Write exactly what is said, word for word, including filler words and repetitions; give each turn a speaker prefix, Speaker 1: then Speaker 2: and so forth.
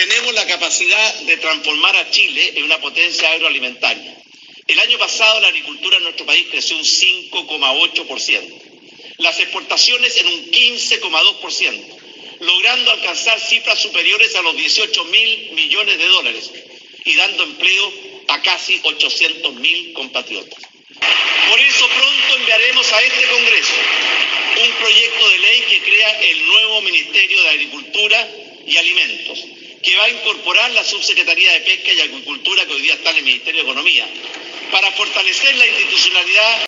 Speaker 1: tenemos la capacidad de transformar a Chile en una potencia agroalimentaria. El año pasado la agricultura en nuestro país creció un cinco coma ocho por ciento, las exportaciones en un quince coma dos por ciento, logrando alcanzar cifras superiores a los dieciocho mil millones de dólares y dando empleo a casi ochocientos mil compatriotas. Por eso pronto enviaremos a este Congreso un proyecto de ley que crea el nuevo Ministerio de Agricultura y Alimentos, que va a incorporar la Subsecretaría de Pesca y Agricultura que hoy día está en el Ministerio de Economía, para fortalecer la institucionalidad